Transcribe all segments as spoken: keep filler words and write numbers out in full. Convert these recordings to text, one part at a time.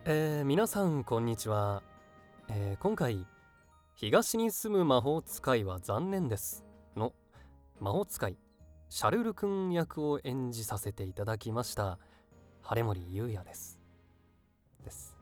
えー、皆さんこんにちは、えー、今回東に住む魔法使いは残念ですの魔法使いシャルル君役を演じさせていただきました晴森優也ですです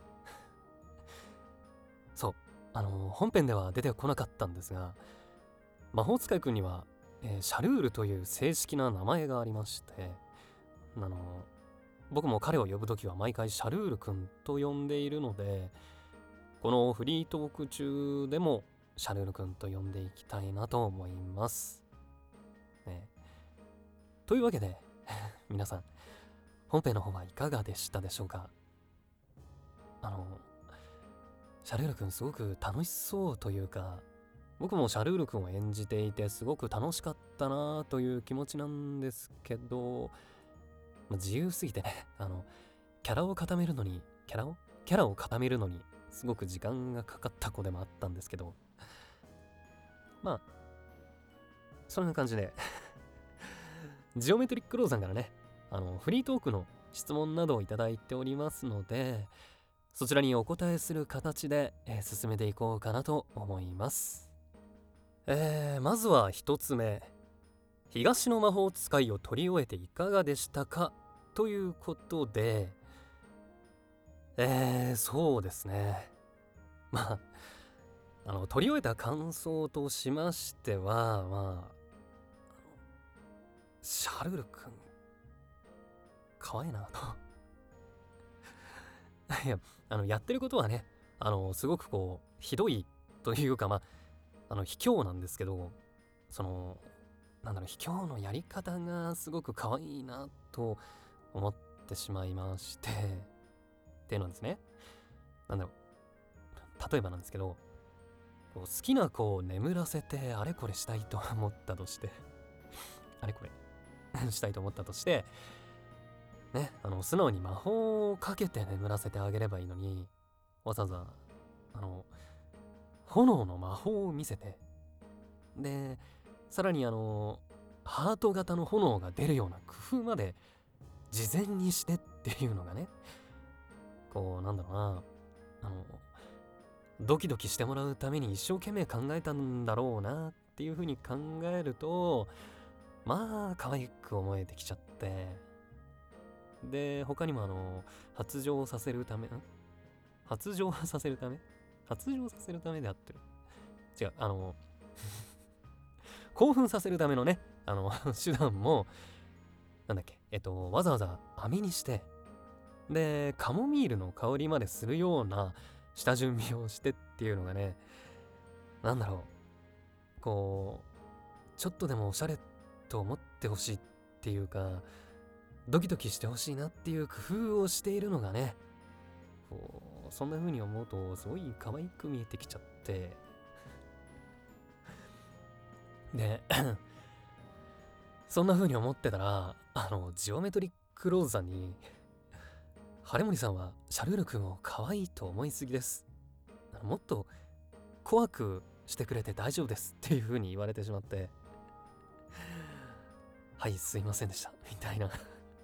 そうあの本編では出てこなかったんですが、魔法使い君には、えー、シャルールという正式な名前がありまして、あの僕も彼を呼ぶときは毎回シャルール君と呼んでいるので、このフリートーク中でもシャルール君と呼んでいきたいなと思います、ね、というわけで皆さん本編の方はいかがでしたでしょうか。あのシャルール君すごく楽しそうというか、僕もシャルール君を演じていてすごく楽しかったなという気持ちなんですけど、まあ、自由すぎてね、あのキャラを固めるのにキャラをキャラを固めるのにすごく時間がかかった子でもあったんですけど、まあそんな感じでジオメトリックローさんからね、あのフリートークの質問などをいただいておりますので、そちらにお答えする形で、えー、進めていこうかなと思います。えー、まずは一つ目、東の魔法使いを取り終えていかがでしたかということで、えー、そうですね、まああの取り終えた感想としましては、まあシャルル君可愛いなといや、あのやってることはね、あのすごくこうひどいというか、まああの卑怯なんですけど、そのなんだろう、卑怯のやり方がすごく可愛いなと思ってしまいましてっていうのはですね、なんだろう、例えばなんですけど、こう好きな子を眠らせてあれこれしたいと思ったとしてあれこれしたいと思ったとしてね、あの素直に魔法をかけて眠らせてあげればいいのに、わざわざあの炎の魔法を見せて、でさらにあのハート型の炎が出るような工夫まで事前にしてっていうのがね、こうなんだろうな、あのドキドキしてもらうために一生懸命考えたんだろうなっていう風に考えると、まあ可愛く思えてきちゃって、で他にもあの発情させるためん発情させるため発情させるためであってる違うあの興奮させるためのね、あの手段もなんだっけえっとわざわざ飴にして、でカモミールの香りまでするような下準備をしてっていうのがね、なんだろう、こうちょっとでもおしゃれと思ってほしいっていうか、ドキドキしてほしいなっていう工夫をしているのがね、こうそんな風に思うとすごい可愛く見えてきちゃってでそんな風に思ってたら、あのジオメトリックローズさんに晴森さんはシャルール君を可愛いと思いすぎです、もっと怖くしてくれて大丈夫ですっていう風に言われてしまって、はいすいませんでしたみたいな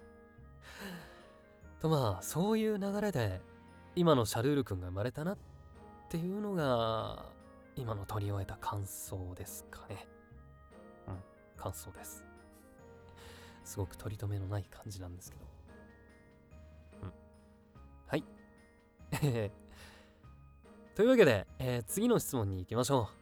と、まあそういう流れで今のシャルール君が生まれたなっていうのが今の取り終えた感想ですかね。うん、感想です。すごく取り留めのない感じなんですけど、うん、はいというわけで、えー、次の質問に行きましょう。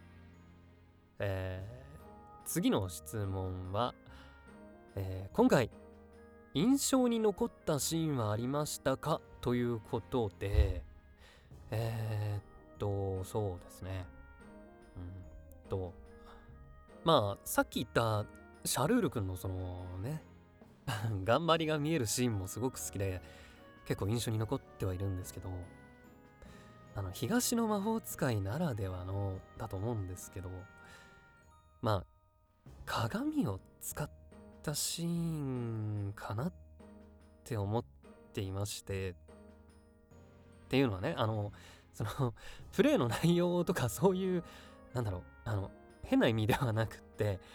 えー、次の質問は、えー、今回印象に残ったシーンはありましたかということで、えー、っとそうですね、うんとまあさっき言ったシャルール君のそのね頑張りが見えるシーンもすごく好きで結構印象に残ってはいるんですけど、あの東の魔法使いならではのだと思うんですけど、まあ鏡を使ったシーンかなって思っていまして、っていうのはね、あのそのプレイの内容とかそういうなんだろう、あの変な意味ではなくって、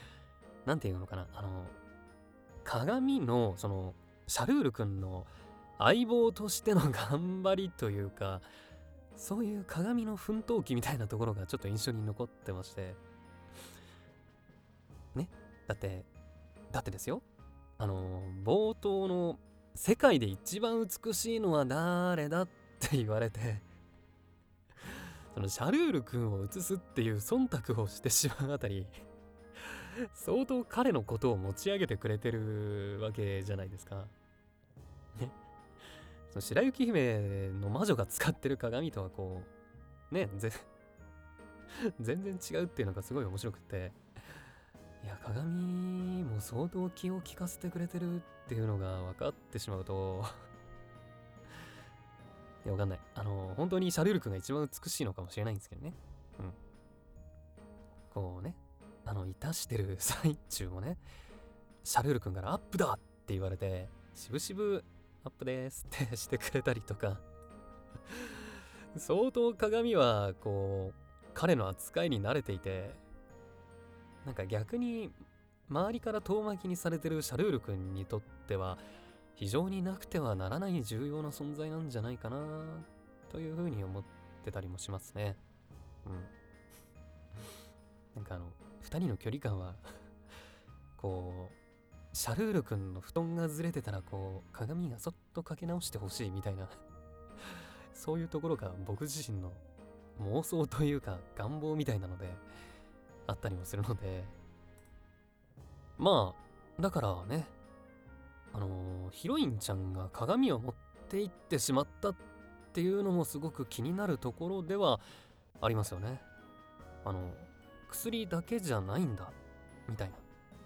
なんていうのかな、あの鏡のそのシャルール君の相棒としての頑張りというか、そういう鏡の奮闘記みたいなところがちょっと印象に残ってまして。ね。だって、だってですよ。あの、冒頭の世界で一番美しいのは誰だって言われて、そのシャルール君を映すっていう忖度をしてしまうあたり、相当彼のことを持ち上げてくれてるわけじゃないですか。ね。その白雪姫の魔女が使ってる鏡とはこう、ね、ぜ全然違うっていうのがすごい面白くって、いや、鏡も相当気を利かせてくれてるっていうのが分かってしまうといや、わかんない。あの、本当にシャルール君が一番美しいのかもしれないんですけどね。うん。こうね、あの、いたしてる最中もね、シャルール君からアップだって言われて、しぶしぶアップですってしてくれたりとか相当鏡は、こう、彼の扱いに慣れていて、なんか逆に、周りから遠巻きにされてるシャルール君にとっては、非常になくてはならない重要な存在なんじゃないかな、というふうに思ってたりもしますね。うん。なんかあの、二人の距離感はこう、シャルール君の布団がずれてたら、こう、鏡がそっとかけ直してほしいみたいなそういうところが僕自身の妄想というか願望みたいなので、あったりもするので、まあ、だからね、あのーヒロインちゃんが鏡を持って行ってしまったっていうのもすごく気になるところではありますよね。あの、薬だけじゃないんだ、みたいな。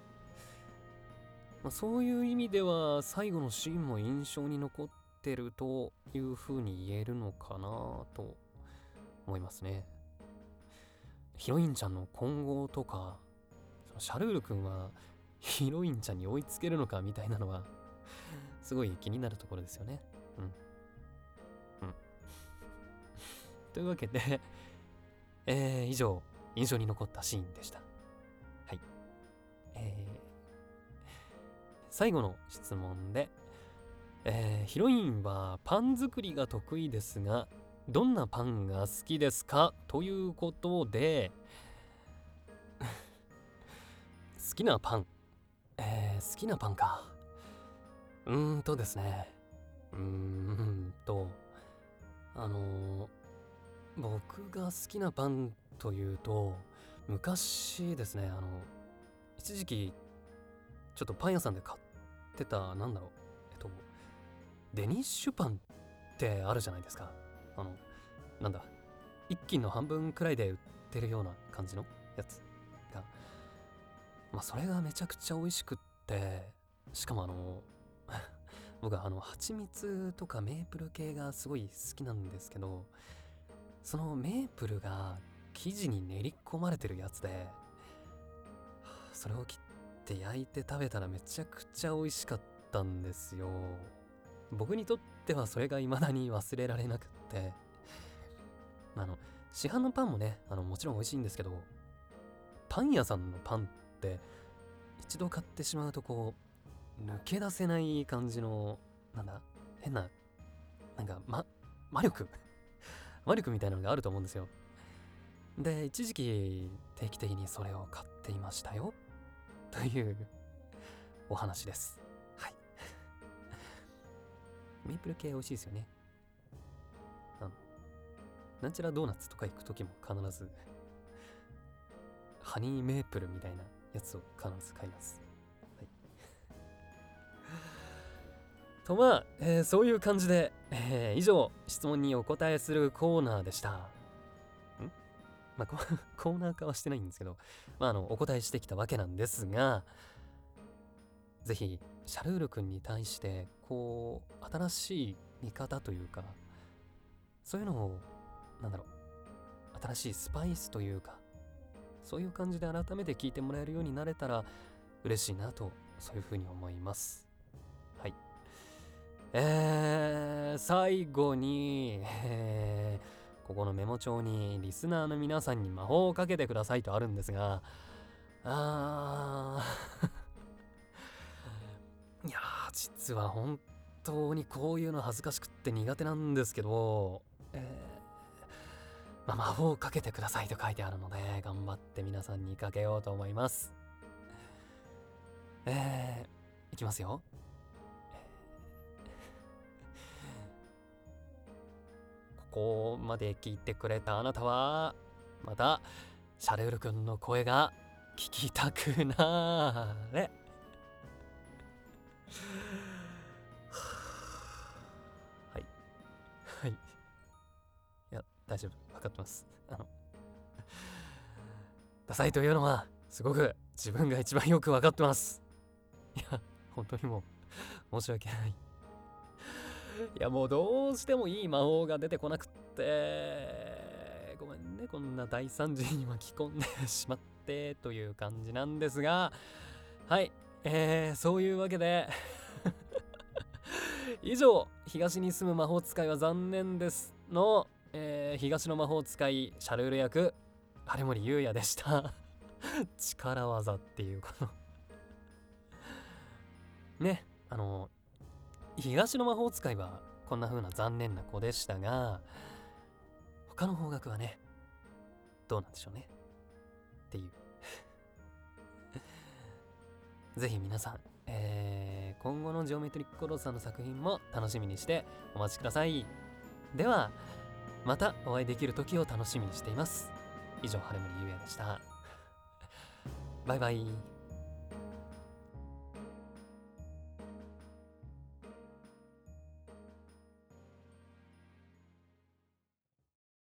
まあ、そういう意味では最後のシーンも印象に残ってるという風に言えるのかなと思いますね。ヒロインちゃんの今後とか、そのシャルール君はヒロインちゃんに追いつけるのかみたいなのはすごい気になるところですよね。うん。うん。というわけで、えー、以上、印象に残ったシーンでした。はい。えー、最後の質問で、えー、ヒロインはパン作りが得意ですが、どんなパンが好きですかということで、好きなパン。えー、好きなパンか。うーんとですね。うーんと、あのー、僕が好きなパンというと、昔ですね、あの、一時期、ちょっとパン屋さんで買ってた、なんだろう、えっと、デニッシュパンってあるじゃないですか。あの、なんだ、一斤の半分くらいで売ってるような感じのやつが、まあ、それがめちゃくちゃ美味しくって、しかもあの、僕はあの、蜂蜜とかメープル系がすごい好きなんですけど、そのメープルが生地に練り込まれてるやつで、それを切って焼いて食べたらめちゃくちゃ美味しかったんですよ。僕にとってはそれが未だに忘れられなくって、あの、市販のパンもね、あの、もちろん美味しいんですけど、パン屋さんのパンって一度買ってしまうとこう、抜け出せない感じの、なんだ、変な、なんか、ま、魔力魔力みたいなのがあると思うんですよ。で、一時期定期的にそれを買っていましたよ。というお話です。はい。メープル系美味しいですよね。あの、なんちゃらドーナツとか行くときも必ず、ハニーメープルみたいなやつを必ず買います。はい。とまあ、えーそういう感じで、えー以上、質問にお答えするコーナーでした。んまあ、ココーナー化はしてないんですけど、まあ、あの、お答えしてきたわけなんですが、ぜひ、シャルール君に対して、こう、新しい見方というか、そういうのを、なんだろう、新しいスパイスというか、そういう感じで改めて聞いてもらえるようになれたら嬉しいなと、そういうふうに思います。はい。えー、最後に、えーここのメモ帳にリスナーの皆さんに魔法をかけてくださいとあるんですが、あーいやー、実は本当にこういうの恥ずかしくって苦手なんですけど、えー、まあ、魔法をかけてくださいと書いてあるので、頑張って皆さんにかけようと思います。えー、いきますよ。ここまで聞いてくれたあなたは、また、シャルル君の声が聞きたくなーれ。はい。はい。いや、大丈夫。分かってます。あの、ダサいというのは、すごく自分が一番よく分かってます。いや、本当にもう、申し訳ない。いや、もうどうしてもいい魔法が出てこなくって、ごめんね、こんな大惨事に巻き込んでしまってという感じなんですが、はい、えー、そういうわけで以上、東に住む魔法使いは残念ですの、えー、東の魔法使いシャルール役、有森裕也でした。力技っていうこのね、あの、東の魔法使いはこんな風な残念な子でしたが、他の方角はね、どうなんでしょうねっていうぜひ皆さん、えー、今後のジオメトリックコローさんの作品も楽しみにしてお待ちください。ではまたお会いできる時を楽しみにしています。以上、晴森優也でした。バイバイ。